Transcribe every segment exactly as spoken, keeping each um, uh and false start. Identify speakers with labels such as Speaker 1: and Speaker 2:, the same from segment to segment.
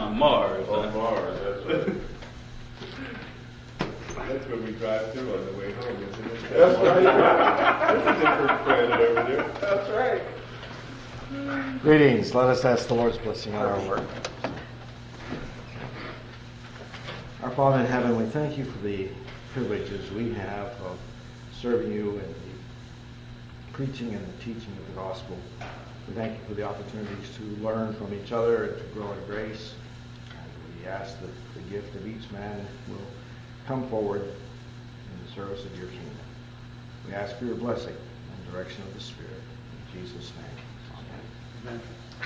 Speaker 1: on Mars.
Speaker 2: On
Speaker 1: huh?
Speaker 2: Mars, that's right. That's where we drive through on the way home, isn't it?
Speaker 3: That's right.
Speaker 2: That's a different planet over there.
Speaker 3: That's right.
Speaker 4: Greetings. Let us ask the Lord's blessing on our work. Our Father in heaven, we thank you for the privileges we have of serving you in the preaching and the teaching of the gospel. We thank you for the opportunities to learn from each other and to grow in grace. And we ask that the gift of each man will come forward in the service of your kingdom. We ask for your blessing and direction of the Spirit. In Jesus' name, amen.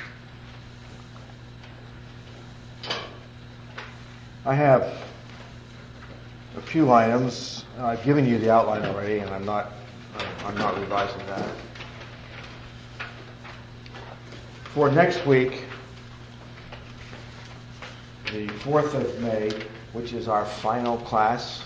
Speaker 4: Amen. I have a few items. I've given you the outline already, and I'm not I'm not revising that. For next week, the fourth of May, which is our final class,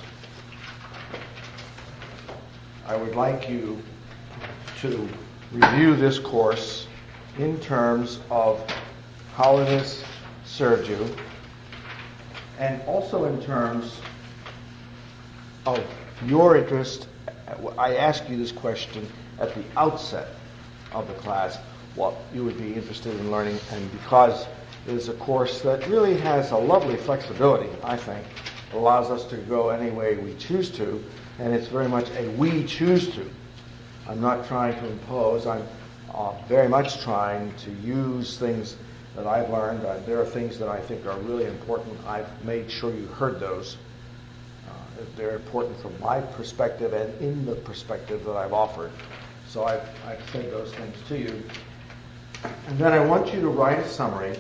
Speaker 4: I would like you to review this course in terms of how it has served you, and also in terms of your interest. I ask you this question at the outset of the class, what you would be interested in learning, and because it is a course that really has a lovely flexibility, I think. It allows us to go any way we choose to, and it's very much a we choose to. I'm not trying to impose. I'm uh, very much trying to use things that I've learned. Uh, there are things that I think are really important. I've made sure you heard those. Uh, they're important from my perspective and in the perspective that I've offered. So I've, I've said those things to you. And then I want you to write a summary.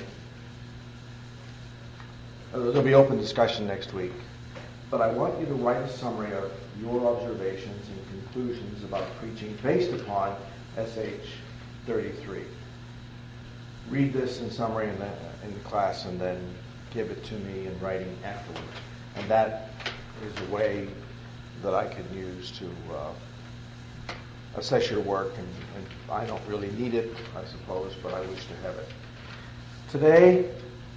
Speaker 4: Uh, there'll be open discussion next week. But I want you to write a summary of your observations and conclusions about preaching based upon S H thirty-three. Read this in summary in the, in the class and then give it to me in writing afterwards. And that is a way that I can use to uh, assess your work. And, and I don't really need it, I suppose, but I wish to have it. Today,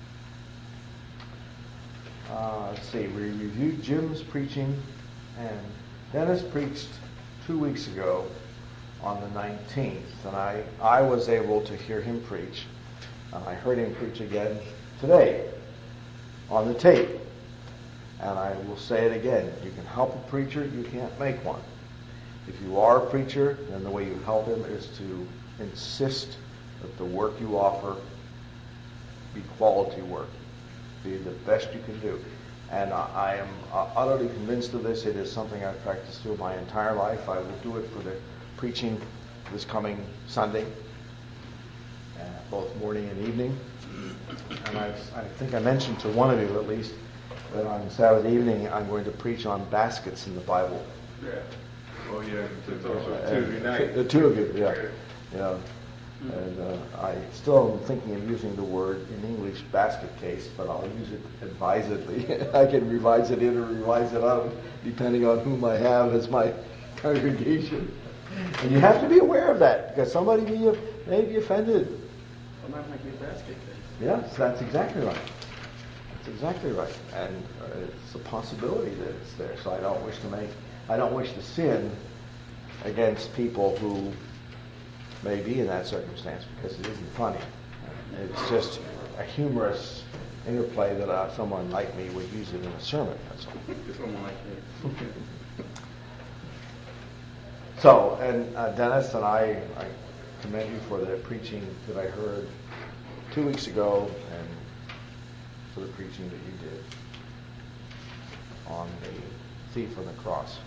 Speaker 4: uh, let's see, we reviewed Jim's preaching, and Dennis preached two weeks ago on the nineteenth, and I, I was able to hear him preach, and I heard him preach again today on the tape. And I will say it again, you can help a preacher, you can't make one. If you are a preacher, then the way you help him is to insist that the work you offer be quality work, be the best you can do. And I, I am uh, utterly convinced of this. It is something I've practiced through my entire life. I will do it for the preaching this coming Sunday, uh, both morning and evening. And I, I think I mentioned to one of you at least that on Saturday evening I'm going to preach on baskets in the Bible.
Speaker 2: Yeah. Oh, yeah. It's also
Speaker 4: Uh,
Speaker 2: Tuesday night.
Speaker 4: The two of you, yeah. You know, and uh, I still am thinking of using the word in English basket case, but I'll use it advisedly. I can revise it in or revise it out, depending on whom I have as my congregation. And you have to be aware of that, because somebody may, may be offended.
Speaker 3: I'm not making a basket case.
Speaker 4: Yes, that's exactly right. That's exactly right. And uh, it's a possibility that it's there. So I don't wish to make, I don't wish to sin against people who may be in that circumstance, because it isn't funny. It's just a humorous interplay that uh, someone like me would use it in a sermon. That's all.
Speaker 3: Someone like me.
Speaker 4: So, and uh, Dennis and I, I commend you for the preaching that I heard two weeks ago, and for the preaching that you did on the thief on the cross.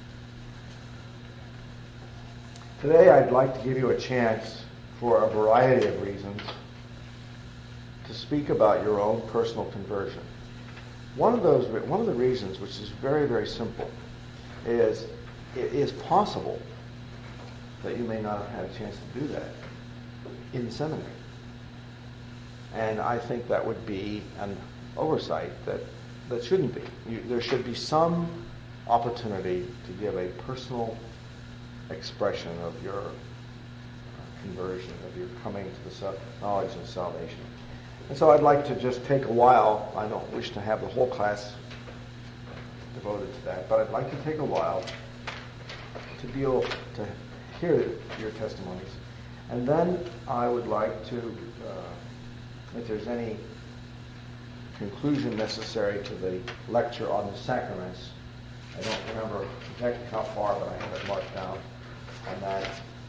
Speaker 4: Today I'd like to give you a chance, for a variety of reasons, to speak about your own personal conversion. One of those, one of the reasons, which is very, very simple, is it is possible that you may not have had a chance to do that in seminary. And I think that would be an oversight that, that shouldn't be. You, there should be some opportunity to give a personal expression of your conversion, of your coming to the knowledge of salvation. And so I'd like to just take a while. I don't wish to have the whole class devoted to that, but I'd like to take a while to deal, to hear your testimonies. And then I would like to, uh, if there's any conclusion necessary to the lecture on the sacraments, I don't remember exactly how far, but I have it marked down on that.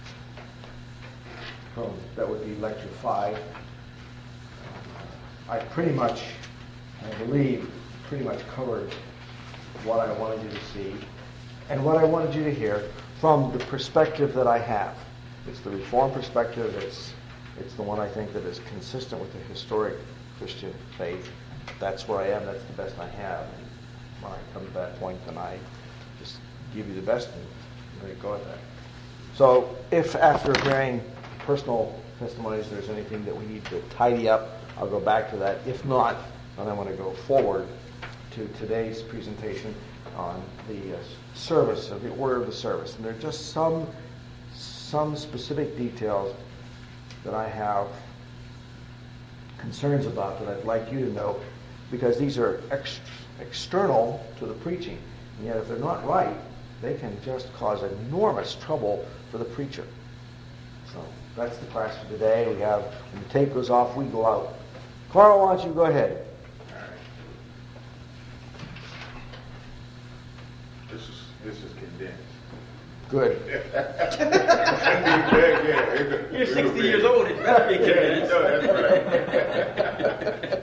Speaker 4: From, that would be lecture five. I pretty much, I believe, pretty much covered what I wanted you to see and what I wanted you to hear from the perspective that I have. It's the Reformed perspective. It's it's the one I think that is consistent with the historic Christian faith. That's where I am. That's the best I have. And when I come to that point, then I just give you the best and let it go at that. So if after hearing personal testimonies there's anything that we need to tidy up, I'll go back to that. If not, then I want to go forward to today's presentation on the uh, service, of the order of the service. And there are just some some specific details that I have concerns about that I'd like you to know, because these are ex- external to the preaching. And yet if they're not right, they can just cause enormous trouble for the preacher. So that's the class for today. We have, when the tape goes off, we go out. Carl, why don't you go ahead?
Speaker 2: This is this is condensed.
Speaker 4: Good.
Speaker 2: yeah, yeah, it-
Speaker 3: You're
Speaker 2: it-
Speaker 3: sixty
Speaker 2: it-
Speaker 3: years old. It's better be
Speaker 2: Yeah,
Speaker 3: condensed.
Speaker 2: no, that's right.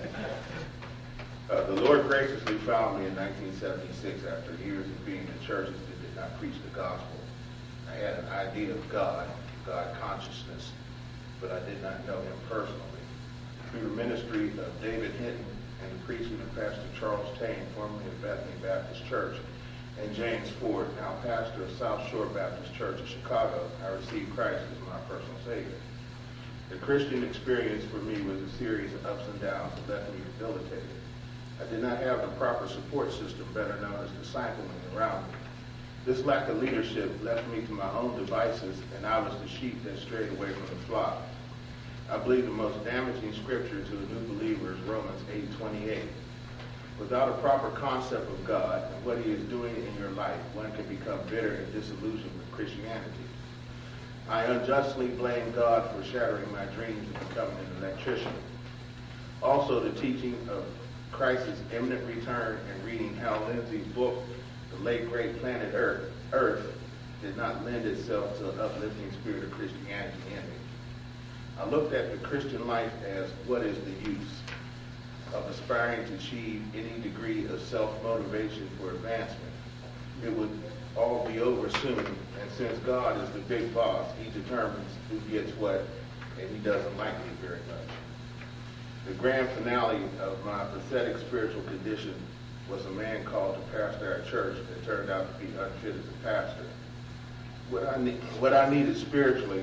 Speaker 2: uh, the Lord graciously found me in nineteen seventy-six after years of being in churches that did not preach the gospel. I had an idea of God, God consciousness, but I did not know him personally. Through the ministry of David Hinton and the preaching of Pastor Charles Tane, formerly of Bethany Baptist Church, and James Ford, now pastor of South Shore Baptist Church in Chicago, I received Christ as my personal Savior. The Christian experience for me was a series of ups and downs that left me debilitated. I did not have the proper support system, better known as discipling, around me. This lack of leadership left me to my own devices, and I was the sheep that strayed away from the flock. I believe the most damaging scripture to a new believer is Romans eight twenty-eight. Without a proper concept of God and what he is doing in your life, one can become bitter and disillusioned with Christianity. I unjustly blame God for shattering my dreams of becoming an electrician. Also, the teaching of Christ's imminent return and reading Hal Lindsey's book, The Late Great Planet Earth, Earth, did not lend itself to an uplifting spirit of Christianity in me. I looked at the Christian life as, what is the use of aspiring to achieve any degree of self-motivation for advancement? It would all be over soon, and since God is the big boss, he determines who gets what, and he doesn't like me very much. The grand finale of my pathetic spiritual condition was a man called to pastor our church that turned out to be unfit as a pastor. What I, need, what I needed spiritually,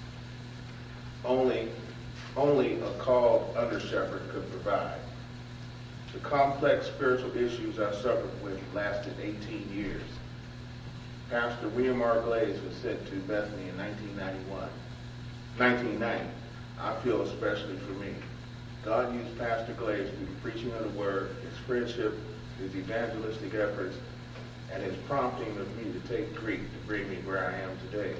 Speaker 2: only, only a called under-shepherd could provide. The complex spiritual issues I suffered with lasted eighteen years. Pastor William R. Glaze was sent to Bethany in nineteen ninety-one. nineteen ninety. I feel especially for me. God used Pastor Glaze through the preaching of the word, his friendship, his evangelistic efforts, and his prompting of me to take Greek to bring me where I am today.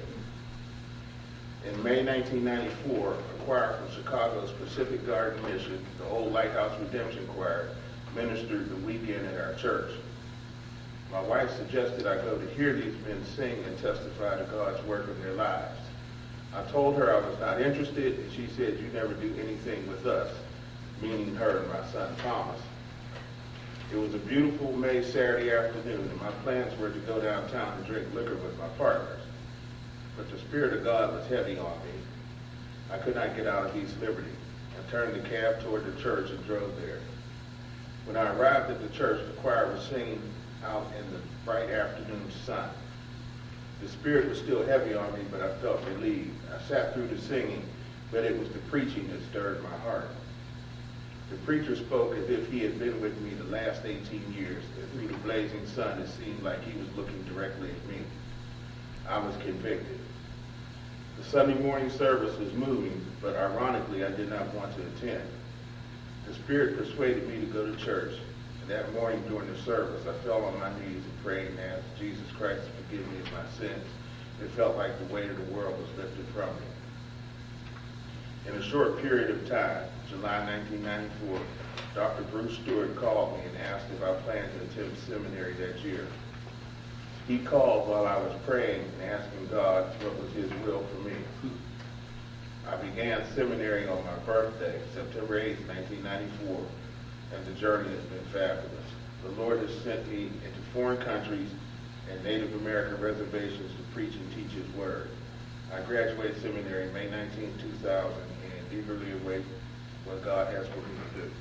Speaker 2: In May nineteen ninety-four, a choir from Chicago's Pacific Garden Mission, the old Lighthouse Redemption Choir, ministered the weekend at our church. My wife suggested I go to hear these men sing and testify to God's work in their lives. I told her I was not interested, and she said, "You never do anything with us," meaning her and my son Thomas. It was a beautiful May Saturday afternoon, and my plans were to go downtown and drink liquor with my partners. But the Spirit of God was heavy on me. I could not get out of East Liberty. I turned the cab toward the church and drove there. When I arrived at the church, the choir was singing out in the bright afternoon sun. The Spirit was still heavy on me, but I felt relieved. I sat through the singing, but it was the preaching that stirred my heart. The preacher spoke as if he had been with me the last eighteen years, and through the blazing sun it seemed like he was looking directly at me. I was convicted. The Sunday morning service was moving, but ironically I did not want to attend. The Spirit persuaded me to go to church. And that morning during the service, I fell on my knees and prayed and asked Jesus Christ to forgive me of my sins. It felt like the weight of the world was lifted from me. In a short period of time, July nineteen ninety-four, Doctor Bruce Stewart called me and asked if I planned to attend seminary that year. He called while I was praying and asking God what was his will for me. I began seminary on my birthday, September eighth, nineteen ninety-four, and the journey has been fabulous. The Lord has sent me into foreign countries and Native American reservations to preach and teach his word. I graduated seminary May nineteenth, two thousand, and eagerly await what God has for me to do.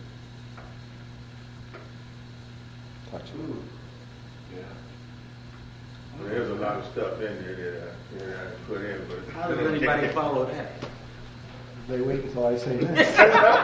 Speaker 4: Touch it.
Speaker 2: Ooh. Yeah. Well, there's a lot of stuff in there that I, that I put in, but
Speaker 3: How does anybody follow that?
Speaker 4: They wait until I say this.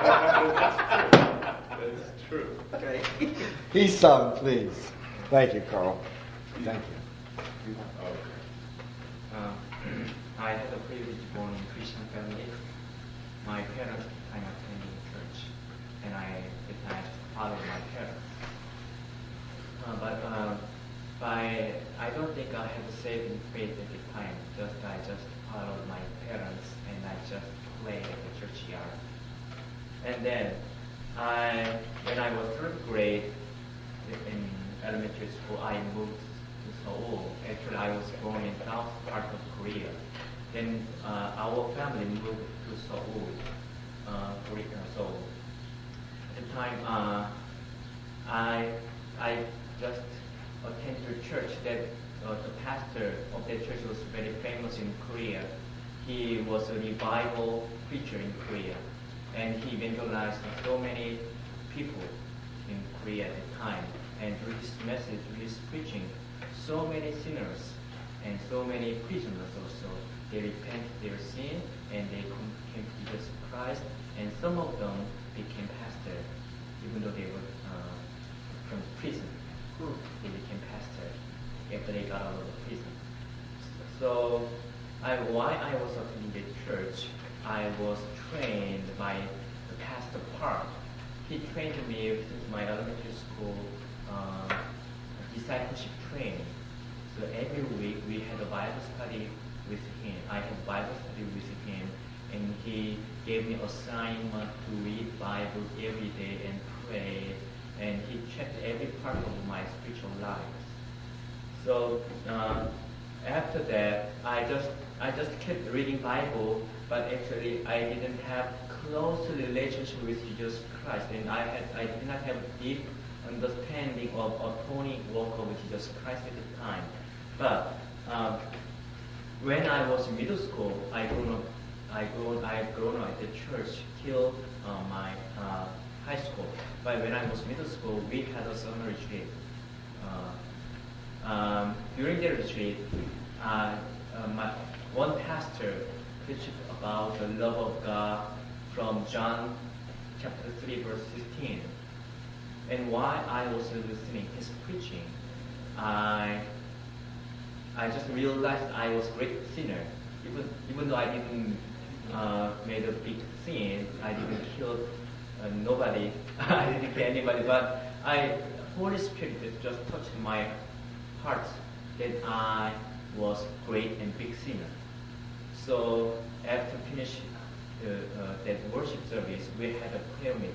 Speaker 2: that's true.
Speaker 3: Okay.
Speaker 4: He's son, please. Thank you, Carl. Thank you.
Speaker 2: Okay.
Speaker 1: Uh, I had a privilege born in Christian family. My parents began attending church, and I began to follow my parents. Uh, but uh, by I don't think I had a saving faith at the time. Just I just followed my parents, and I just played at the churchyard. And then I, when I was third grade in elementary school, I moved to Seoul. Actually, I was born in south part of Korea. Then uh, our family moved to Seoul, uh, Korea, Seoul. At the time, uh, I I just attended church. That uh, the pastor of that church was very famous in Korea. He was a revival preacher in Korea, and he evangelized so many people in Korea at the time. And through his message, through his preaching, so many sinners and so many prisoners also, they repented their sin and they came to Jesus Christ, and some of them became pastors, even though they were uh, from prison. They became pastors after they got out of the prison. So, I, while I was attending the church, I was trained by the Pastor Park. He trained me since my elementary school uh, discipleship training. So every week we had a Bible study with him. I had Bible study with him, and he gave me assignment to read Bible every day and pray, and he checked every part of my spiritual life. So uh, after that, I just I just kept reading Bible, but actually I didn't have close relationship with Jesus Christ, and I had I did not have deep understanding of atoning work of Jesus Christ at the time. But um, when I was in middle school, I grew up, I grew, I grown up at the church till uh, my uh, high school. But when I was middle school, we had a summer retreat. Uh, um, during the retreat, uh, uh, my, one pastor preached about the love of God from John chapter three, verse fifteen. And while I was listening his preaching, I I just realized I was a great sinner. Even even though I didn't uh, made a big sin, I didn't kill uh, nobody, I didn't kill anybody, but I Holy Spirit just touched my heart that I was great and big sinner. So after finishing uh, uh, that worship service, we had a prayer meeting.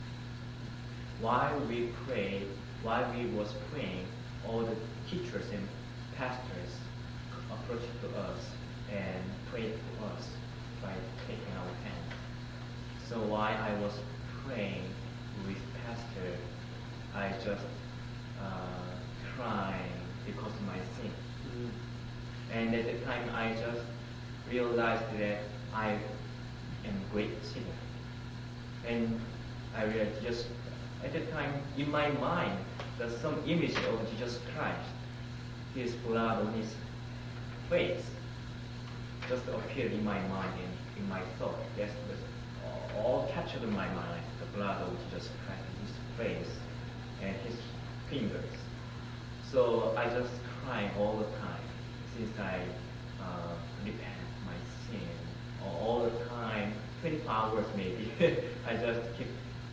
Speaker 1: While we prayed, while we was praying, all the teachers and pastors approached to us and prayed to us by taking our hand. So while I was praying with pastor, I just uh, crying because of my sin. Mm. And at the time, I just realized that I am a great sinner. And I realized just at the time, in my mind, there's some image of Jesus Christ. His blood on his face just appeared in my mind and in my thought. That was all captured in my mind, the blood of Jesus Christ, his face and his fingers. So I just cry all the time since I uh, repent my sin. All the time, twenty-four hours maybe, I just keep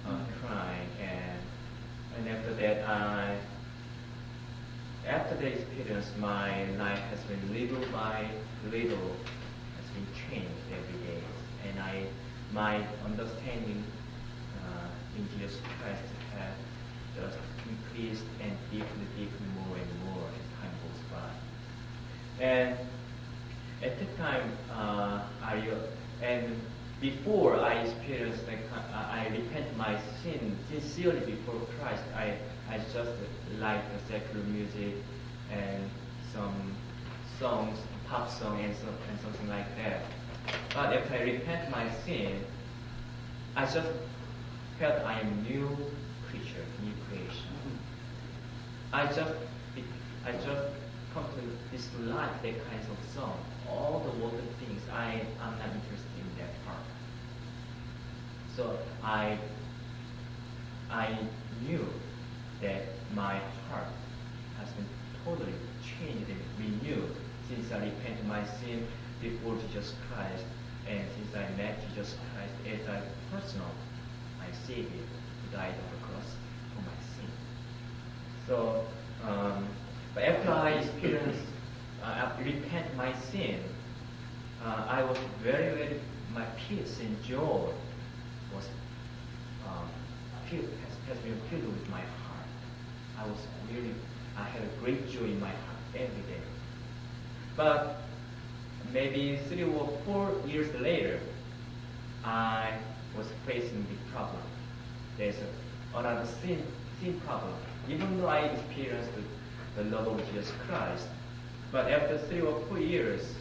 Speaker 1: uh, crying, and and after that, I after the experience, my life has been little by little has been changed every day, and I my understanding uh, in Jesus Christ has just increased and deeply, deeply more and more as time goes by. And at that time, uh, I and before I experienced, like, uh, I repent my sin sincerely before Christ. I I just like the secular music and some songs, pop song and, so, and something like that. But after I repent my sin, I just felt I am new creature, new creation. I just I just come to dislike that kinds of song. All the worldly things, I am not interested in that part. So I I knew that my heart has been totally changed and renewed since I repented my sin before Jesus Christ, and since I met Jesus Christ as a personal, my Savior, who died on the cross for my sin. So, um, but after I experienced, uh, repent my sin, uh, I was very, very, my peace and joy was um, filled, has, has been filled with my heart. I was really, I had a great joy in my heart every day. But maybe three or four years later, I was facing the problem. There's a, another sin, sin problem. Even though I experienced the, the love of Jesus Christ, but after three or four years,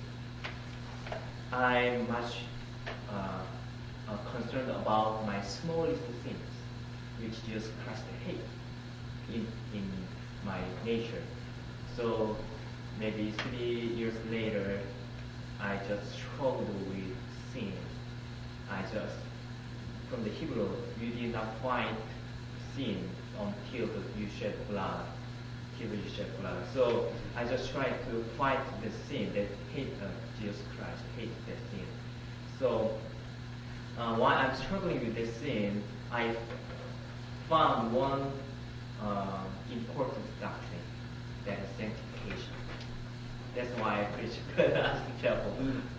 Speaker 1: I'm much uh, uh, concerned about my smallest things, which Jesus Christ hates in, in my nature. So maybe three years later, I just struggled with sin. I just, from the Hebrew, you did not find sin until you shed blood, till you shed blood. So I just tried to fight the sin that hate uh, Jesus Christ, hate that sin. So uh, while I'm struggling with this sin, I found one uh, important doctrine, that is sanctification. That's why I preach Asking Chapel.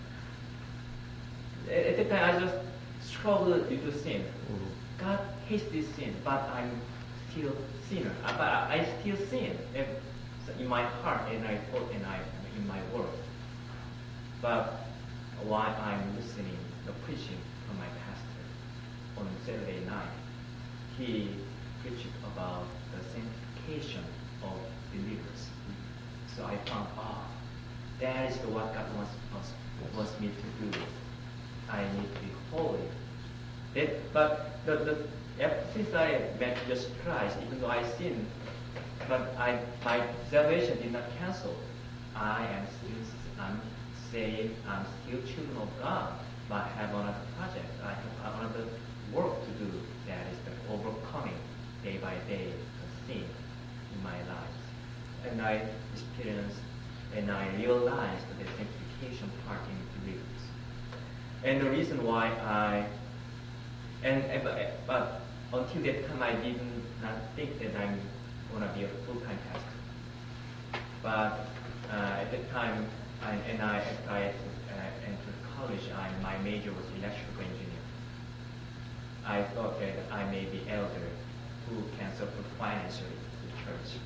Speaker 1: At, at the time, I just struggled with the sin. God hates this sin, but I'm still sinner. Uh, But I still sin in my heart, and I thought, and I in my world. But while I'm listening the preaching from my pastor on Saturday night, he preached about the sanctification of believers. So I found, ah, oh, that is the what God wants us wants me to do. I need to be holy. That, but the, the ever since I met Jesus Christ, even though I sinned, but I my salvation did not cancel. I am still I'm saved. I'm still children of God. But I have another project. I have another work to do. That is the overcoming day by day the sin in my life. And I experienced and I realized the sanctification part in believers. And the reason why I and, and but, but until that time I did not think that I'm gonna be a full-time pastor. But uh, at that time, I, and I after I uh, entered college, I, my major was electrical engineer. I thought that I may be elder who can support financially the church.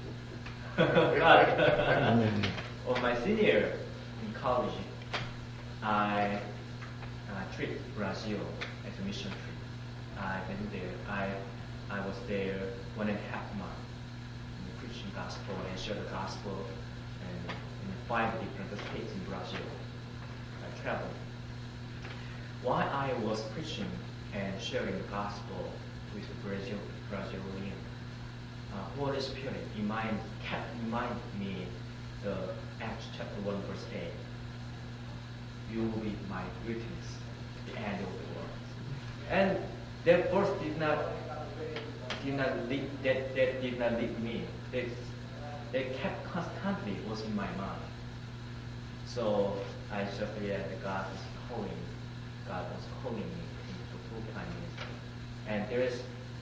Speaker 1: But on my senior year in college, I uh, tripped to Brazil as a mission trip. I've been there. I I was there one and a half months preaching gospel and share the gospel and in five different states in Brazil. I traveled. While I was preaching and sharing the gospel with the Brazil, Brazilian, uh, Holy Spirit remind, kept reminding me the Acts chapter one verse eight. You will be my witness at the end of the world. And that verse did not did not lead, that, that did not lead me. That, that kept constantly was in my mind. So I just realized that God is calling, God was calling me into full-time ministry. And there is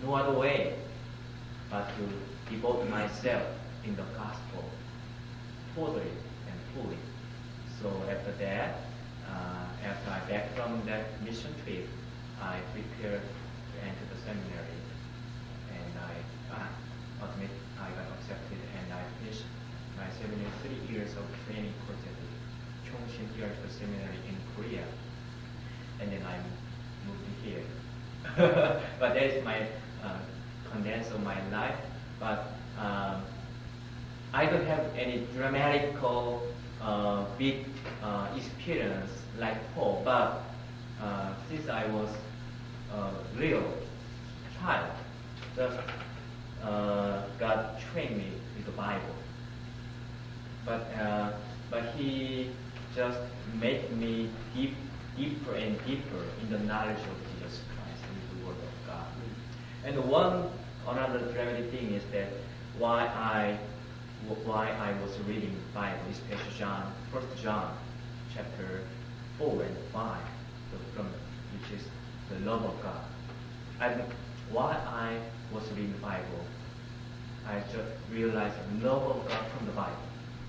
Speaker 1: no other way but to devote myself in the gospel totally and fully. So after that, uh, after I back from that mission trip, I prepared to enter the seminary, and I uh, admit I got accepted, and I finished my seminary three years of training course at the Chungshin Theological Seminary in Korea, and then I moved here. But that is my uh, condense of my life. But um, I don't have any dramatical, uh, big uh, experience like Paul. But uh, since I was a real child, just uh, God trained me with the Bible. But uh, but He just made me deep, deeper and deeper in the knowledge of Jesus Christ and the Word of God. And one another dramatic thing is that why I why I was reading the Bible, especially John, First John, chapter four and five, from which is the love of God. And why I was reading the Bible, I just realized the love of God from the Bible.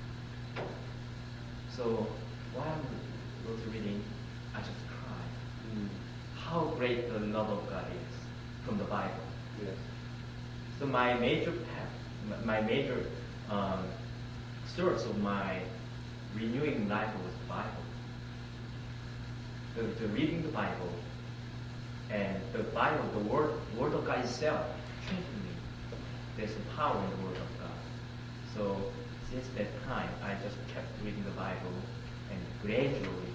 Speaker 1: So while I was reading, I just cried. Mm. How great the love of God is from the Bible.
Speaker 3: Yes.
Speaker 1: So my major path, my major um, source of my renewing life was the Bible. The, the reading the Bible and the Bible, the Word, Word of God itself, strengthened me. There's a power in the Word of God. So since that time, I just kept reading the Bible, and gradually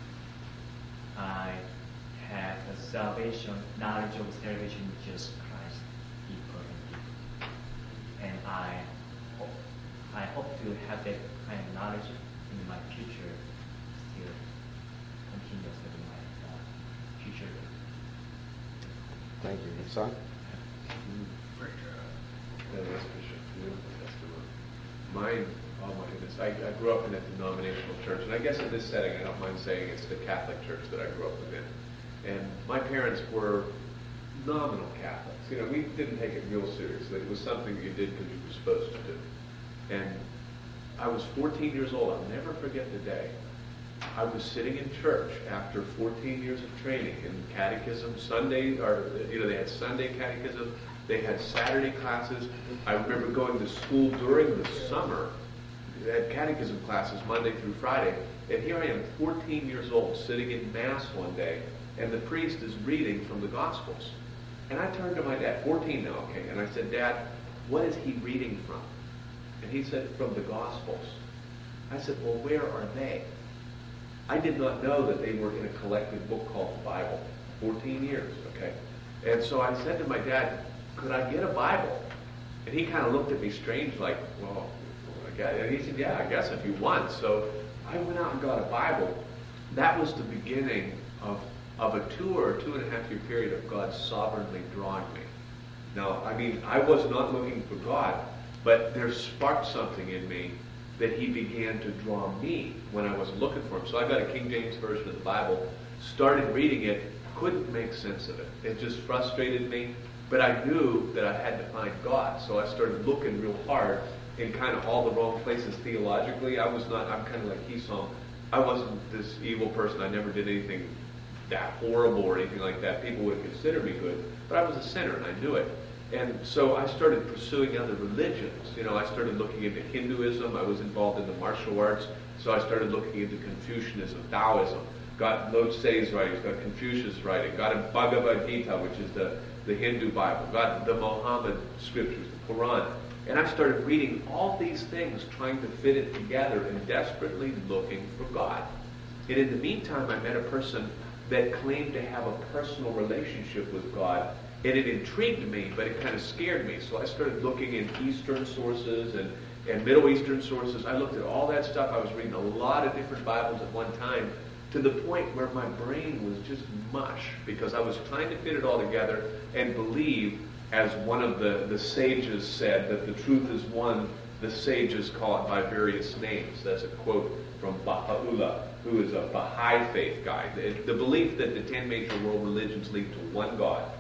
Speaker 1: I had the salvation, knowledge of salvation in Jesus Christ deeper and deeper. And I hope, I hope to have that kind of knowledge in my future, still continuously in my uh, future.
Speaker 4: Thank you. Son?
Speaker 3: Great job. Yeah, that's Bishop. Beautiful testimony. Mine, oh my goodness, I, I grew up in a denominational church, and I guess in this setting, I don't mind saying it's the Catholic church that I grew up within. And my parents were nominal Catholics. You know, we didn't take it real seriously. It was something you did because you were supposed to do. And I was fourteen years old. I'll never forget the day. I was sitting in church after fourteen years of training in catechism, Sunday, or, you know, they had Sunday catechism, they had Saturday classes. I remember going to school during the summer. They had catechism classes Monday through Friday. And here I am, fourteen years old, sitting in Mass one day, and the priest is reading from the Gospels. And I turned to my dad, fourteen now, okay, and I said, Dad, what is he reading from? And he said, from the Gospels. I said, well, where are they? I did not know that they were in a collected book called the Bible. fourteen years, okay? And so I said to my dad, could I get a Bible? And he kind of looked at me strange, like, well, I guess. And he said, yeah, I guess if you want. So I went out and got a Bible. That was the beginning of, of a two or two and a half year period of God sovereignly drawing me. Now, I mean, I was not looking for God, but there sparked something in me that he began to draw me when I wasn't looking for him. So I got a King James version of the Bible, started reading it, couldn't make sense of it. It just frustrated me, but I knew that I had to find God. So I started looking real hard in kind of all the wrong places theologically. I was not, I'm kind of like Heesong. I wasn't this evil person. I never did anything that horrible or anything like that. People would have considered me good, but I was a sinner and I knew it. And so I started pursuing other religions. You know, I started looking into Hinduism. I was involved in the martial arts. So I started looking into Confucianism, Taoism. Got Lao Tse's writings, got Confucius' writing, got a Bhagavad Gita, which is the, the Hindu Bible, got the Muhammad scriptures, the Quran. And I started reading all these things, trying to fit it together and desperately looking for God. And in the meantime, I met a person that claimed to have a personal relationship with God. And it intrigued me, but it kind of scared me. So I started looking in Eastern sources and, and Middle Eastern sources. I looked at all that stuff. I was reading a lot of different Bibles at one time, to the point where my brain was just mush, because I was trying to fit it all together and believe, as one of the, the sages said, that the truth is one. The sages call it by various names. That's a quote from Baha'u'llah, who is a Baha'i faith guy. The, the belief that the ten major world religions lead to one God,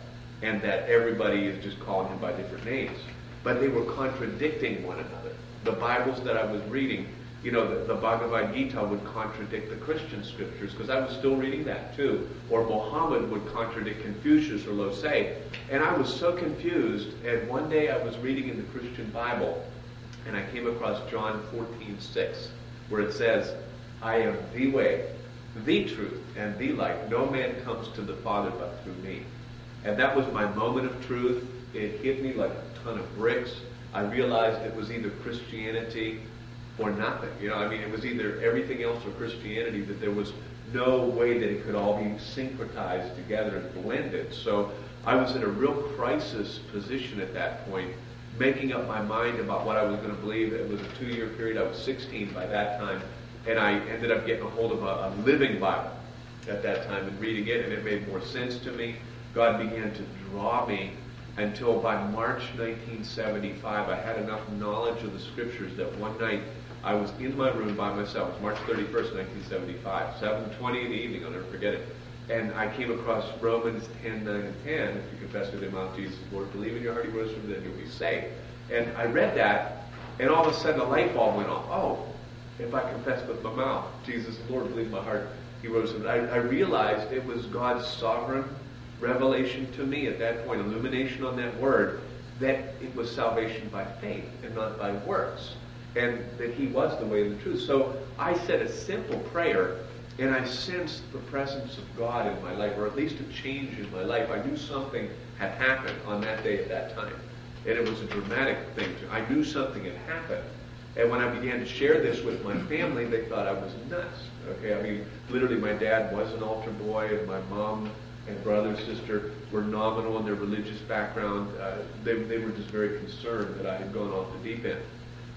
Speaker 3: and that everybody is just calling him by different names. But they were contradicting one another. The Bibles that I was reading, you know, the, the Bhagavad Gita would contradict the Christian scriptures, because I was still reading that too. Or Muhammad would contradict Confucius or Lao Tse. And I was so confused, and one day I was reading in the Christian Bible, and I came across John fourteen six, where it says, I am the way, the truth, and the light. No man comes to the Father but through me. And that was my moment of truth. It hit me like a ton of bricks. I realized it was either Christianity or nothing. You know, I mean, it was either everything else or Christianity, that there was no way that it could all be syncretized together and blended. So I was in a real crisis position at that point, making up my mind about what I was going to believe. It was a two-year period. I was sixteen by that time, and I ended up getting a hold of a, a living Bible at that time and reading it, and it made more sense to me. God began to draw me until by March nineteen seventy-five, I had enough knowledge of the scriptures that one night I was in my room by myself. It was March thirty-first, nineteen seventy-five, seven twenty in the evening, I'll never forget it. And I came across Romans ten, nine, and ten. If you confess with your mouth Jesus, Lord, believe in your heart he rose from the dead, you'll be saved. And I read that, and all of a sudden a light bulb went off. Oh, if I confess with my mouth Jesus, Lord, believe in my heart he rose from the dead. I, I realized it was God's sovereign revelation to me at that point, illumination on that word, that it was salvation by faith and not by works, and that he was the way and the truth. So I said a simple prayer, and I sensed the presence of God in my life, or at least a change in my life. I knew something had happened on that day at that time, and it was a dramatic thing. I knew something had happened. And when I began to share this with my family, they thought I was nuts. Okay, I mean, literally my dad was an altar boy, and my mom and brother and sister were nominal in their religious background. Uh, they, they were just very concerned that I had gone off the deep end.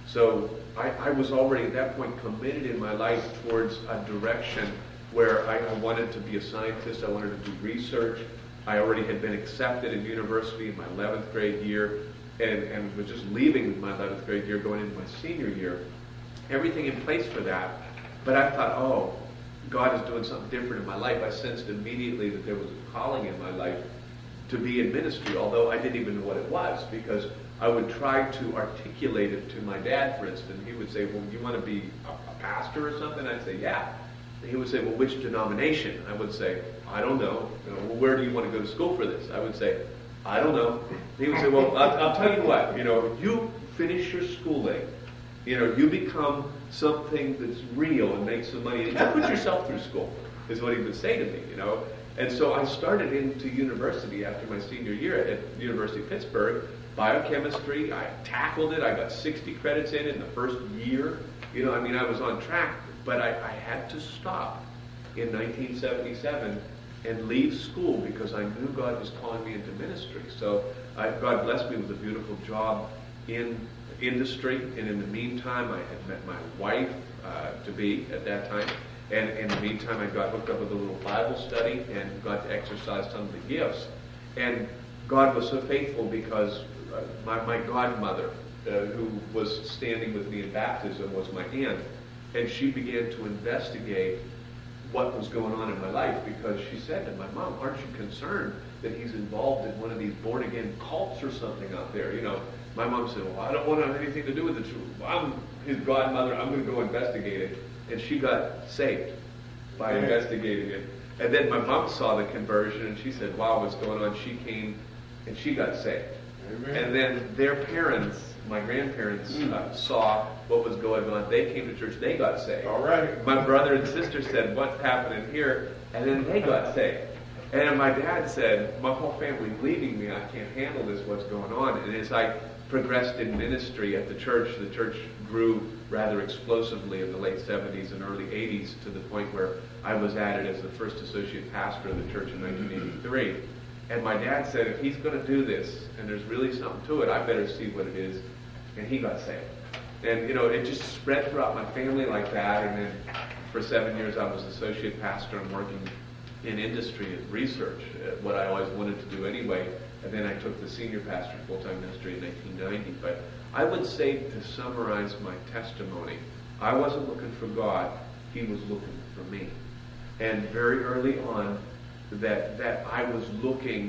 Speaker 3: So I, I was already at that point committed in my life towards a direction where I, I wanted to be a scientist. I wanted to do research. I already had been accepted in university in my eleventh grade year, and, and was just leaving my eleventh grade year, going into my senior year. Everything in place for that. But I thought, oh, God is doing something different in my life. I sensed immediately that there was a calling in my life to be in ministry, although I didn't even know what it was, because I would try to articulate it to my dad, for instance. He would say, well, you want to be a, a pastor or something? I'd say, yeah. And he would say, well, which denomination? I would say, I don't know. You know, well, where do you want to go to school for this? I would say, I don't know. And he would say, well, I'll, I'll tell you what, you know, you finish your schooling, you know, you become something that's real and make some money. You put yourself through school, is what he would say to me, you know. And so I started into university after my senior year at the University of Pittsburgh, biochemistry. I tackled it. I got sixty credits in it in the first year. You know, I mean, I was on track, but I, I had to stop in nineteen seventy-seven and leave school because I knew God was calling me into ministry. So I, God blessed me with a beautiful job in industry, and in the meantime I had met my wife uh, to be at that time, and in the meantime I got hooked up with a little Bible study and got to exercise some of the gifts. And God was so faithful because uh, my, my godmother, uh, who was standing with me in baptism, was my aunt, and she began to investigate what was going on in my life, because she said to my mom, aren't you concerned that he's involved in one of these born-again cults or something out there? You know, my mom said, well, I don't want to have anything to do with it. I'm his godmother. I'm going to go investigate it. And she got saved by yeah. investigating it. And then my mom saw the conversion, and she said, wow, what's going on? She came, and she got saved. Amen. And then their parents, my grandparents, mm. uh, saw what was going on. They came to church. They got saved. All right. My brother and sister said, what's happening here? And then they got saved. And my dad said, my whole family's leaving me. I can't handle this. What's going on? And as I progressed in ministry at the church, the church grew rather explosively in the late seventies and early eighties, to the point where I was added as the first associate pastor of the church in nineteen eighty-three. And my dad said, if he's going to do this, and there's really something to it, I better see what it is. And he got saved. And, you know, it just spread throughout my family like that. And then for seven years I was associate pastor and working in industry and research, what I always wanted to do anyway. And then I took the senior pastor full-time ministry in nineteen ninety. But I would say, to summarize my testimony, I wasn't looking for God. He was looking for me. And very early on, that that I was looking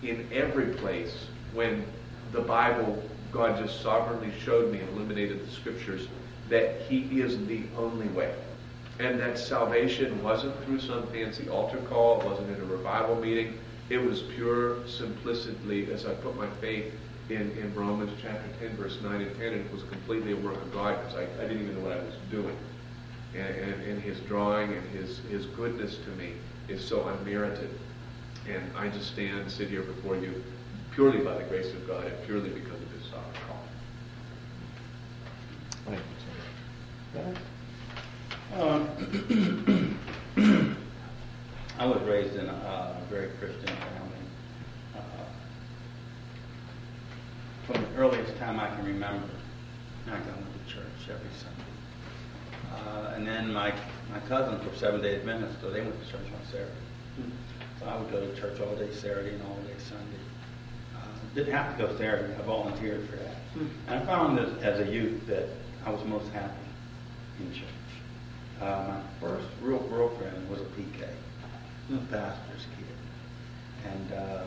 Speaker 3: in every place when the Bible, God just sovereignly showed me and illuminated the scriptures that he is the only way. And that salvation wasn't through some fancy altar call, it wasn't in a revival meeting. It was pure simplicity as I put my faith in, in Romans chapter ten, verse nine and ten, and it was completely a work of God because I, I didn't even know what I was doing. And, and, and his drawing and his, his goodness to me is so unmerited. And I just stand, sit here before you purely by the grace of God and purely because of his sovereign call.
Speaker 4: Thank you, sir.
Speaker 5: Um, I was raised in a uh, very Christian family. Uh, from the earliest time I can remember, I went to church every Sunday. Uh, and then my, my cousins were Seventh-day Adventists, so they went to church on Saturday. So I would go to church all day Saturday and all day Sunday. Uh, didn't have to go Saturday. I volunteered for that. And I found that as a youth that I was most happy in church. Uh, my first real girlfriend was a P K, a pastor's kid. And uh,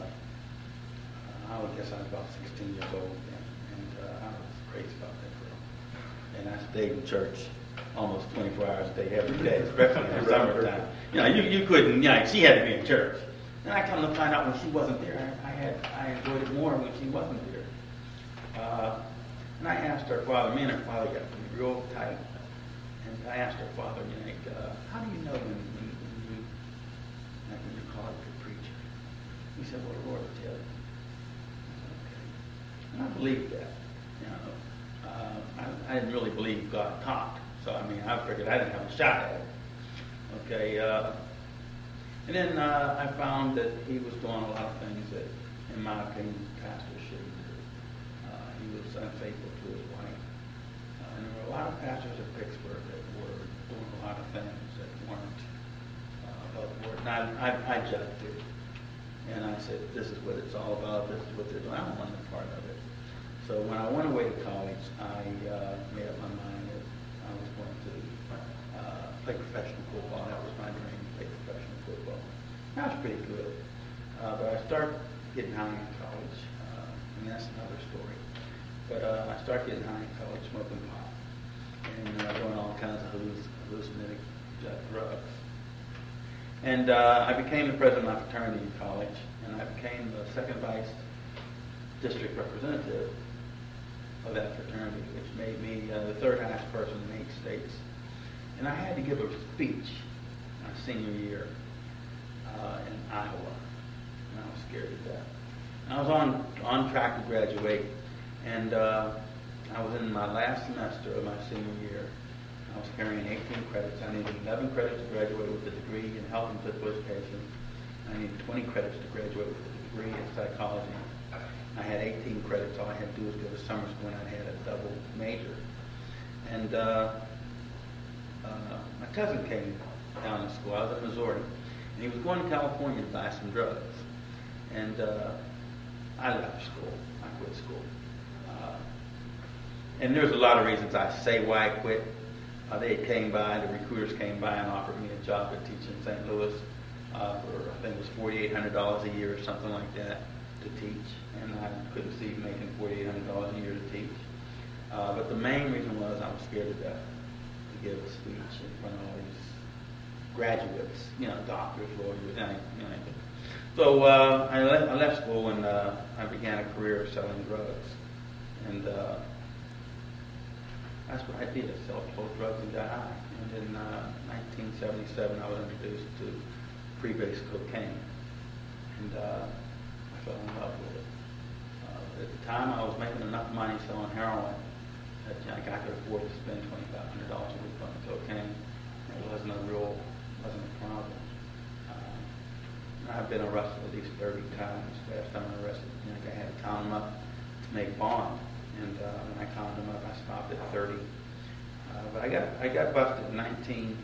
Speaker 5: I would guess I was about sixteen years old then. And uh, I was crazy about that girl. And I stayed in church almost twenty-four hours a day, every day, especially in the summertime. You know, you, you couldn't, you know, she had to be in church. And I come to find out when she wasn't there, I, I had I enjoyed it more when she wasn't there. Uh, and I asked her father, me and her father got to be real tight. And I asked her father, you know, uh, how do you know when, when, when you like when you're called to preach? He said, well, the Lord will tell you. I said, okay. And I believed that. You know, uh, I, I didn't really believe God talked. So, I mean, I figured I didn't have a shot at it. Okay. Uh, and then uh, I found that he was doing a lot of things that, in my opinion, pastors shouldn't do. Uh, he was unfaithful to his wife. Uh, and there were a lot of pastors at Pittsburgh that were doing a lot of things that weren't uh, above board. And I, I, I judged it. And I said, this is what it's all about. This is what they're doing. I don't want any part of it. So when I went away to college, I uh, made up my mind that I was going to uh, play professional football. That was my dream, play professional football. That was pretty good. Uh, but I started getting high in college, uh, and that's another story. But uh, I started getting high in college, smoking pot, and uh, doing all kinds of halluc- hallucinogenic drugs. And uh, I became the president of my fraternity in college, and I became the second vice district representative of that fraternity, which made me uh, the third highest person in eight states. And I had to give a speech my senior year uh, in Iowa, and I was scared to death. And I was on on track to graduate, and uh, I was in my last semester of my senior year. I was carrying eighteen credits. I needed eleven credits to graduate with a degree in health and physical education. I needed twenty credits to graduate with a degree in psychology. I had eighteen credits. All I had to do was go to summer school, and I had a double major. And uh, uh, my cousin came down to school. I was in Missouri, and he was going to California to buy some drugs. And uh, I left school. I quit school. Uh, and there's a lot of reasons I say why I quit. Uh, they came by, the recruiters came by and offered me a job at teaching in Saint Louis uh, for, I think it was forty-eight hundred dollars a year or something like that to teach. And I couldn't see making forty-eight hundred dollars a year to teach. Uh, but the main reason was I was scared to death to give a speech in front of all these graduates, you know, doctors, lawyers, anything. You know. So uh, I, left, I left school and uh, I began a career of selling drugs. And uh, that's what I did. I sold both drugs and got high. And in uh, nineteen seventy-seven, I was introduced to pre-base cocaine. And uh, I fell in love with it. Uh, at the time, I was making enough money selling heroin that you know, I could afford to spend twenty-five hundred dollars a week on cocaine. It wasn't a real, wasn't a problem. Uh, I've been arrested at least thirty times. Last time I arrested, you know, I had to count them up to make bond. And uh, when I counted them up, I stopped at thirty. Uh, but I got I got busted in nineteen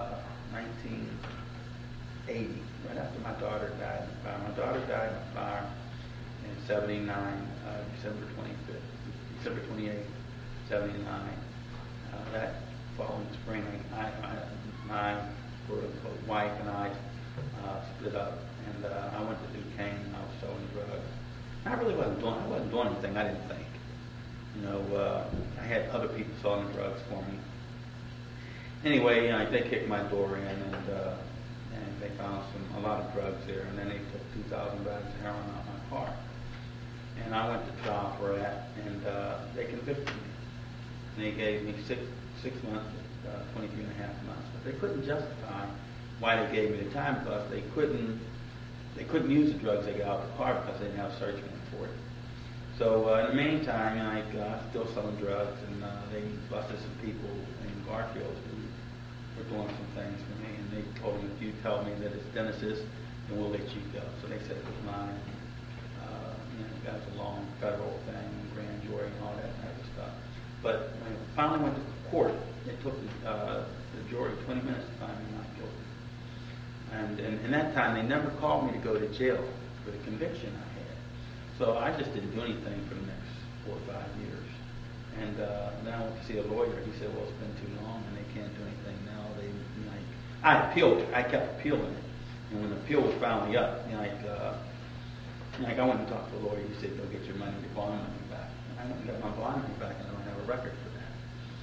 Speaker 5: eighty, right after my daughter died in the fire. My daughter died in the fire in seventy-nine, uh, December twenty-fifth, December twenty-eighth, seventy-nine. Uh, that following spring, I, I, my quote-unquote wife and I uh, split up, And uh, I went to Duquesne and I was selling drugs. I really wasn't doing, I wasn't doing anything, I didn't think. You know, uh, I had other people selling drugs for me. Anyway, you know, they kicked my door in and uh, and they found some a lot of drugs there, and then they took two thousand bags of heroin out of my car. And I went to trial for that, and uh, they convicted me. And they gave me six six months, uh, twenty-three and a half months. But they couldn't justify why they gave me the time, because they couldn't they couldn't use the drugs they got out of the car because they didn't have a search warrant for it. So uh, in the meantime, I uh, still selling drugs, and uh, they busted some people in Garfield who were doing some things for me, and they told me, if you tell me that it's Dennis's, then we'll let you go. So they said it was mine. Uh, you know, that's a long federal thing, grand jury and all that type of stuff. But when it finally went to court, it took uh, the jury twenty minutes to find me not guilty. And, and in that time, they never called me to go to jail for the conviction I had. So I just didn't do anything for the next four or five years. And uh, then I went to see a lawyer. He said, well, it's been too long and they can't do anything now. They, you know, like, I appealed it. I kept appealing it. And when the appeal was finally up, you know, like, uh, you know, like I went and talked to a lawyer. He said, go get your money, your bond money back. And I went and got my bond money back, and I don't have a record for that.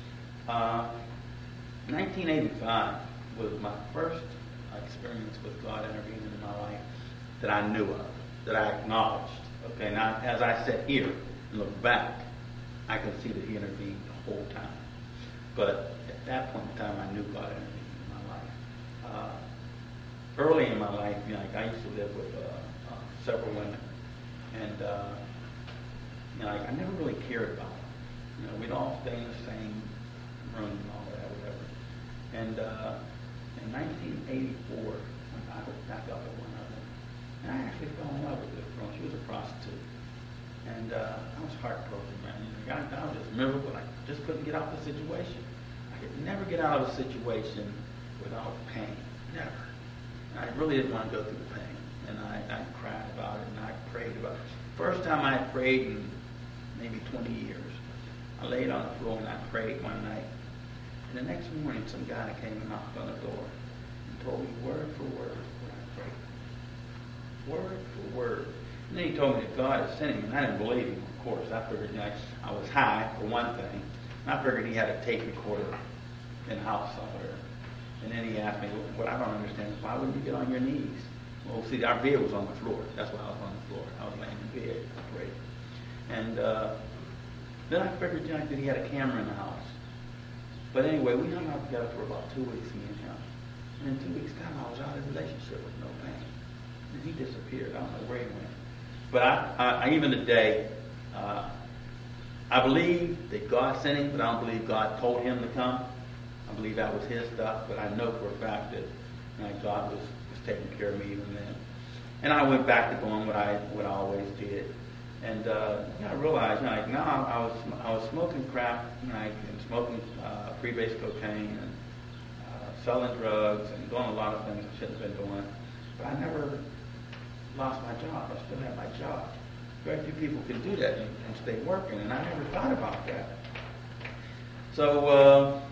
Speaker 5: Uh, nineteen eighty-five was my first experience with God intervening in my life that I knew of, that I acknowledged. Okay, now as I sit here and look back, I can see that He intervened the whole time. But at that point in time, I knew God intervened in my life. Uh, early in my life, you know, like I used to live with uh, uh, several women, and uh, you know, like I never really cared about them. You know, we'd all stay in the same room and all that, whatever. And uh, in nineteen eighty-four, I hooked back up with one of them, and I actually fell in love with this girl. She was a prostitute. And uh, I was heartbroken, man. You know, I, I was just miserable. I just couldn't get out of the situation. I could never get out of a situation without pain. Never. And I really didn't want to go through the pain. And I, I cried about it, and I prayed about it. First time I prayed in maybe twenty years. I laid on the floor and I prayed one night. And the next morning, some guy came and knocked on the door and told me word for word what I prayed. Word for word. And then he told me that God had sent him, and I didn't believe him, of course. I figured, you know, I was high, for one thing. And I figured he had a tape recorder in the house somewhere. And then he asked me, what I don't understand is, why wouldn't you get on your knees? Well, see, our bed was on the floor. That's why I was on the floor. I was laying in bed. I prayed. And uh, then I figured, you know, that he had a camera in the house. But anyway, we hung out together for about two weeks, me and him. And in two weeks' time, I was out of the relationship with no pain. And he disappeared. I don't know where he went. But I, I, I even today, uh, I believe that God sent him, but I don't believe God told him to come. I believe that was his stuff, but I know for a fact that, you know, God was, was taking care of me even then. And I went back to doing what I what I always did. And uh, you know, I realized, you know, like now I was I was smoking crack, you know, like, and smoking uh, freebase cocaine and uh, selling drugs and doing a lot of things I shouldn't have been doing. But I never lost my job. I still have my job. Very few people can do that and, and stay working, and I never thought about that. So uh,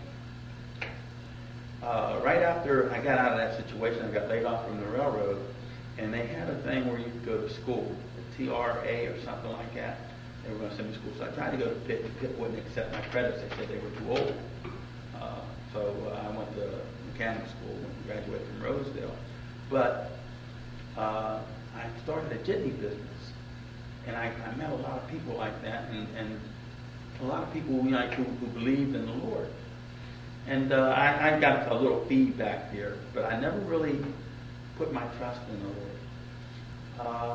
Speaker 5: uh, right after I got out of that situation, I got laid off from the railroad, and they had a thing where you could go to school, the T R A or something like that. They were going to send me to school, so I tried to go to Pitt, and Pitt wouldn't accept my credits. They said they were too old. Uh, so uh, I went to mechanic school and graduated from Rosedale. But uh, I started a jitney business, and I, I met a lot of people like that, and, and a lot of people, you know, who, who believed in the Lord. And uh, I, I got a little feedback here, but I never really put my trust in the Lord. Uh,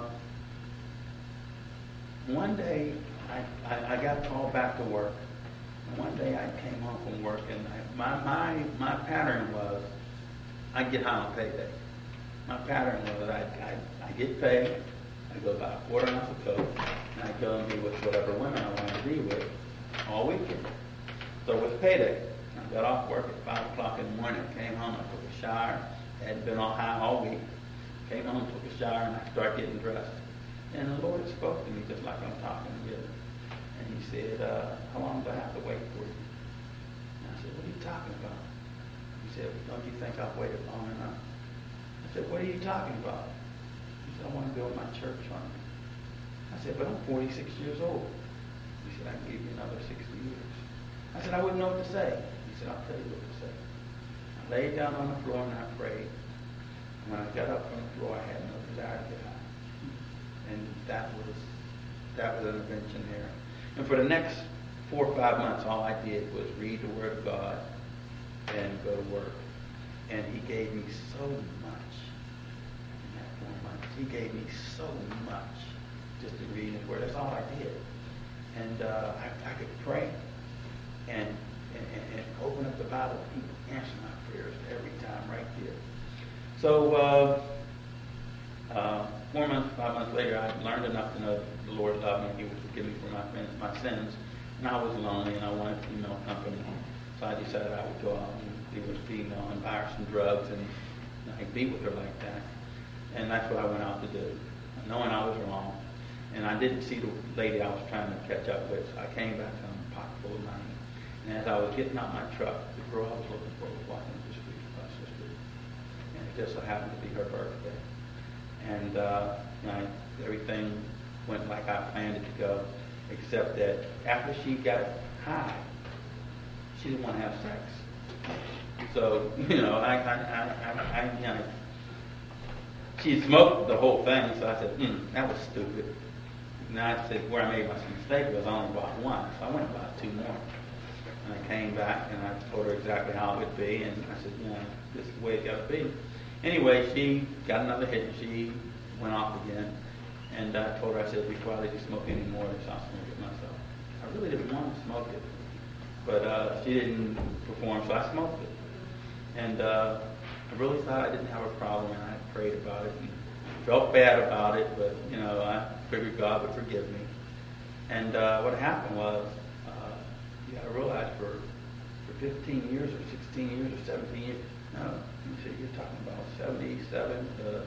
Speaker 5: one day, I, I, I got called back to work, and one day I came home from work, and I, my, my, my pattern was, I'd get high on payday. My pattern was I, I, I get paid, I go buy a quarter ounce of Coke, and I go and be with whatever women I want to be with all weekend. So it was payday. I got off work at five o'clock in the morning, came home, I took a shower, hadn't been on high all week, came home, took a shower, and I started getting dressed. And the Lord spoke to me just like I'm talking to you. And He said, uh, how long do I have to wait for you? And I said, what are you talking about? He said, don't you think I've waited long enough? I said, what are you talking about? said, I want to build my church on it. I said, but I'm forty-six years old. He said, I can give you another sixty years. I said, I wouldn't know what to say. He said, I'll tell you what to say. I laid down on the floor and I prayed. And when I got up from the floor, I had no desire to get high. And that was that was an intervention there. And for the next four or five months, all I did was read the Word of God and go to work. And He gave me so much in that four months. He gave me so much just to read His Word. That's all I did. And uh, I, I could pray and, and, and open up the Bible. He would answer my prayers every time right there. So uh, uh, four months, five months later, I learned enough to know the Lord loved me. He would forgive me for my, my sins. And I was lonely and I wanted female company. So I decided I would go out and be with a female and buy her some drugs and I'd be with her like that. And that's what I went out to do, knowing I was wrong. And I didn't see the lady I was trying to catch up with. So I came back home, a pocket full of money. And as I was getting out my truck, the girl I was looking for was walking up the street across the street. And it just so happened to be her birthday. And uh, you know, everything went like I planned it to go, except that after she got high, she didn't want to have sex. So, you know, I, I, I, I, I you know, she smoked the whole thing, so I said, hmm, that was stupid. And I said, where I made my mistake was I only bought one, so I went and bought two more. And I came back and I told her exactly how it would be, and I said, you know, this is the way it's got to be. Anyway, she got another hit, and she went off again. And I told her, I said, before I let you smoke anymore, I'll smoke it myself. I really didn't want to smoke it. But uh, she didn't perform, so I smoked it. And uh, I really thought I didn't have a problem, and I prayed about it and felt bad about it, but, you know, I figured God would forgive me. And uh, what happened was, uh, you got to realize for, for fifteen years or sixteen years or seventeen years, no, you see, you're talking about seventy-seven to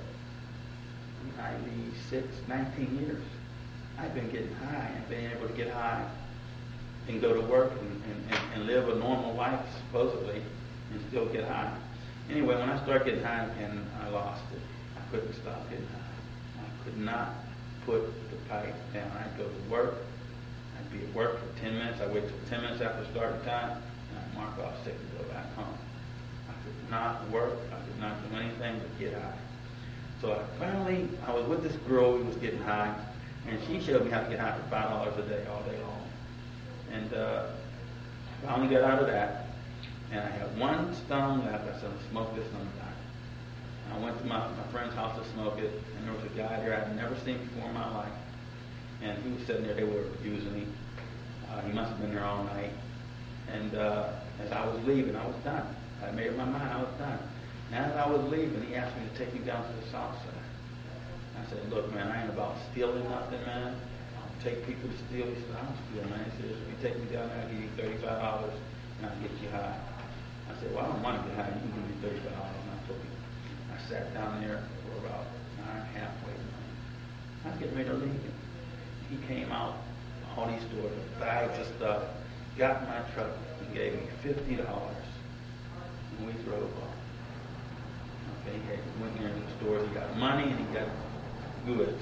Speaker 5: ninety-six, nineteen years. I've been getting high and been able to get high and go to work and, and, and live a normal life, supposedly, and still get high. Anyway, when I started getting high again, I lost it. I couldn't stop getting high. I could not put the pipe down. I'd go to work. I'd be at work for ten minutes. I'd wait till ten minutes after starting time, and I'd mark off sick and go back home. I could not work. I could not do anything but get high. So I finally, I was with this girl who was getting high, and she showed me how to get high for five dollars a day, all day long. And uh, finally got out of that. And I had one stone left. I said, I'll smoke this on the back. I went to my, my friend's house to smoke it, and there was a guy there I'd never seen before in my life. And he was sitting there, they were abusing him. Uh, he must have been there all night. And uh, as I was leaving, I was done. I made up my mind, I was done. And as I was leaving, he asked me to take him down to the south side. I said, look, man, I ain't about stealing nothing, man. I don't take people to steal. He said, I don't steal, man. He said, if you take me down there, I'll give you thirty-five dollars, and I'll get you high. I said, well, I don't want to get high. You can give me thirty-five dollars. And I told him. I sat down there for about an hour and a half waiting on him. I was getting ready to leave him. He came out, all these stores, bags of stuff, got in my truck, and gave me fifty dollars. And we drove off. Okay, he went there in the stores, he got money, and he got goods.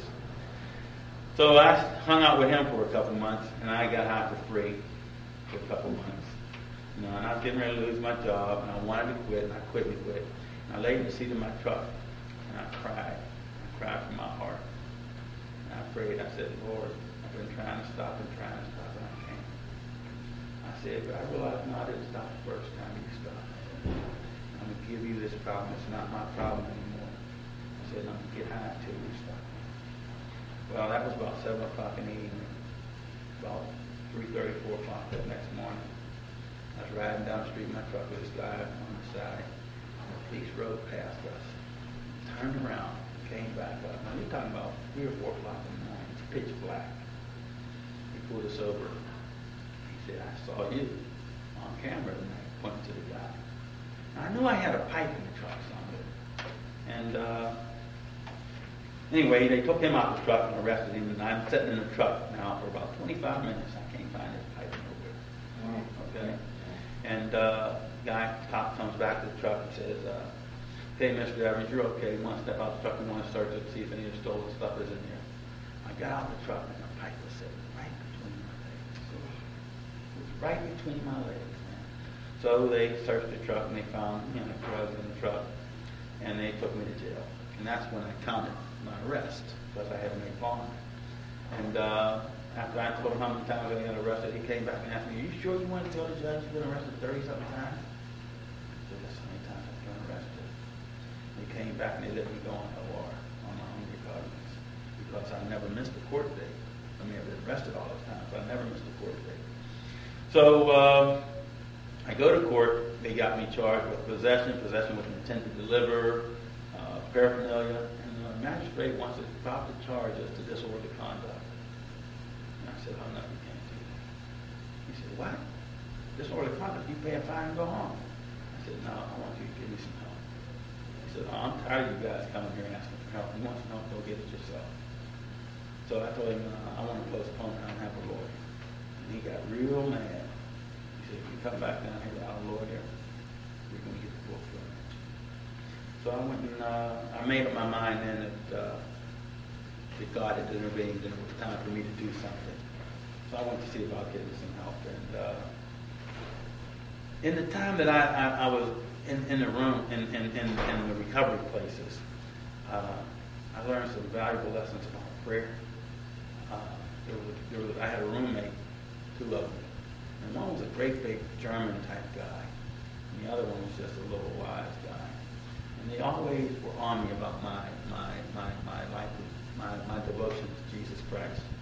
Speaker 5: So I hung out with him for a couple months, and I got high for free for a couple months. You know, and I was getting ready to lose my job, and I wanted to quit, and I couldn't quit. And I laid in the seat of my truck, and I cried. I cried from my heart. And I prayed. I said, Lord, I've been trying to stop and trying to stop, and I can't. I said, but I realized, no, I didn't stop the first time you stopped. I'm going to give you this problem. It's not my problem anymore. I said, I'm going to get high until you stop. Well, that was about seven o'clock in the evening. About three thirty, four o'clock that next morning. I was riding down the street in my truck with this guy on the side. The police rode past us, turned around, came back up. Now, you're talking about three or four o'clock in the morning. It's pitch black. He pulled us over. He said, I saw you on camera tonight, pointing to the guy. Now, I knew I had a pipe in the truck somewhere. And uh, anyway, they took him out of the truck and arrested him. And I'm sitting in the truck now for about twenty-five minutes. I can't find his pipe nowhere. Okay? And uh, guy, cop comes back to the truck and says, uh, "Okay, Mister Evans, you're okay. You want to step out the truck? We want to search it, see if any of the stolen stuff is in here." I got out the truck, and the pipe was sitting right between my legs. It was right between my legs, man. So they searched the truck, and they found, you know, drugs in the truck, and they took me to jail. And that's when I counted my arrest, because I had made bond. And uh, after I told him how many times I got arrested, he came back and asked me, "Are you sure you want to tell the judge you've been arrested thirty-something times?" I said, "That's how many times I've been arrested." And he came back and they let me go on L R on my own recognizance, because I never missed a court date. I mean, I've been arrested all those times, but I never missed a court date. So uh, I go to court. They got me charged with possession, possession with intent to deliver, uh, paraphernalia, and the magistrate wants to drop the charges to disorderly conduct. And I said, "Oh, no, you can't do that." He said, "What? Disorderly conduct? You pay a fine and go home." I said, "No, I want you to give me some help." He said, "Oh, I'm tired of you guys coming here and asking for help. You want some help, go get it yourself." So I told him, uh, "I want to postpone it. I don't have a lawyer." And he got real mad. He said, "If you come back down here without a lawyer, we're going to get the book for you." So I went and uh, I made up my mind then that, uh, that God had intervened and it was time for me to do something. So I went to see about getting some help. And uh, in the time that I, I, I was in, in the room, in, in, in, in the recovery places, uh, I learned some valuable lessons about prayer. Uh, there was, there was, I had a roommate, two of them. And one was a great big German type guy. And the other one was just a little wise guy. And they always were on me about my my my, my life, my, my devotion to Jesus Christ.